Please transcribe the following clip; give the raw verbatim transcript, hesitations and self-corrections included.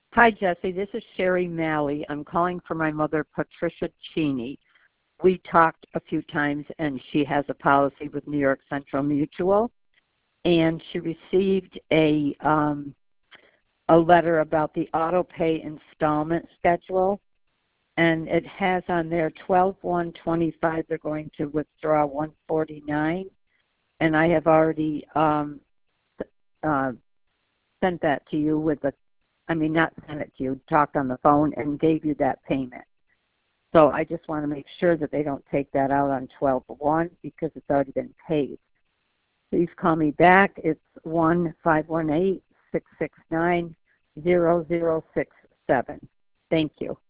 Hi, Jesse. This is Sherry Malley. I'm calling for my mother, Patricia Cheney. We talked a few times, and she has a policy with New York Central Mutual, and she received a um, a letter about the auto pay installment schedule, and it has on there twelve one twenty-five. They're going to withdraw one forty-nine, and I have already um, uh, sent that to you with the, I mean, not sent it to you, talked on the phone and gave you that payment. So I just want to make sure that they don't take that out on twelve one because it's already been paid. Please call me back. It's one five one eight, six six nine, zero zero six seven. Thank you.